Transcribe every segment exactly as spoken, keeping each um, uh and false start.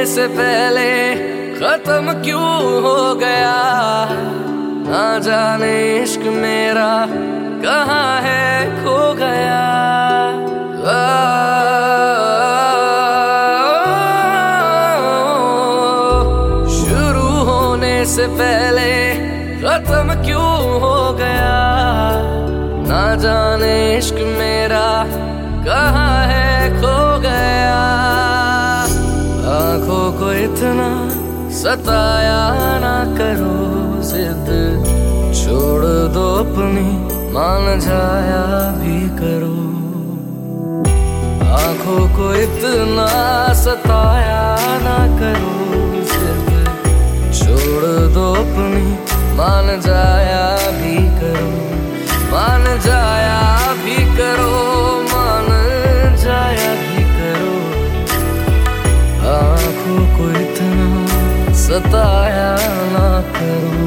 से पहले खत्म क्यों हो गया, ना जाने इश्क मेरा कहाँ है खो गया। शुरू होने से पहले खत्म क्यों हो गया, ना जाने इश्क मेरा कहाँ है खो गया। आंखों को इतना सताया ना करो, जिद छोड़ दो अपनी, मान जाया भी करो। आंखों को इतना सताया ना करो, जिद छोड़ दो अपनी, मान जाया भी करो। मान जाया भी करो, मान जाया भी करो। आंखों को इतना सताया ना करो।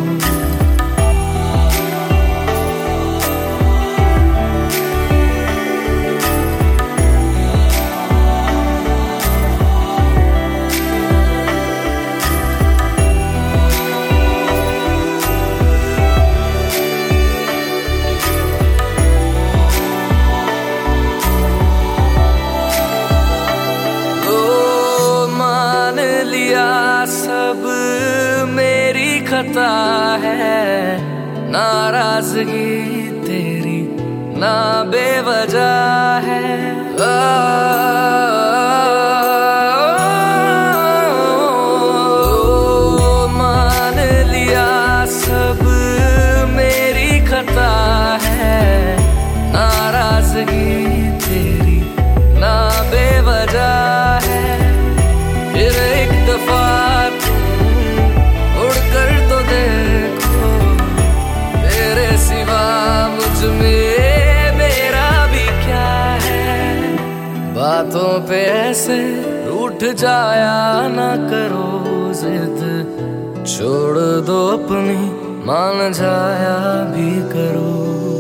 सब मेरी खता है, नाराजगी तेरी ना बेवजह है। आ, ओ, मान लिया सब मेरी खता है, नाराजगी तेरी ना बेवजह है। फिर एक दफा बातों पे ऐसे रूठ जाया ना करो, जिद छोड़ दो अपनी, मान जाया भी करो।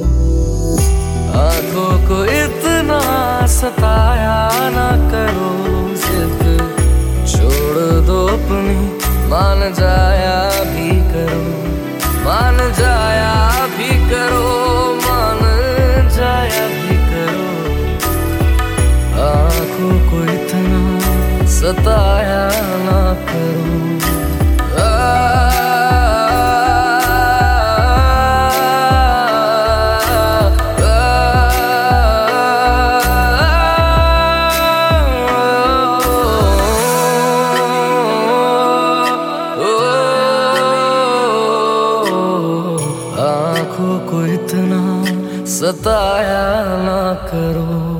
आंखों को इतना सताया ना करो, जिद छोड़ दो अपनी, मान जाया भी करो। मान जाया भी करो, मान जाया भी करो। आंखों को इतना सताया ना करो। आंखों को इतना सताया ना करो।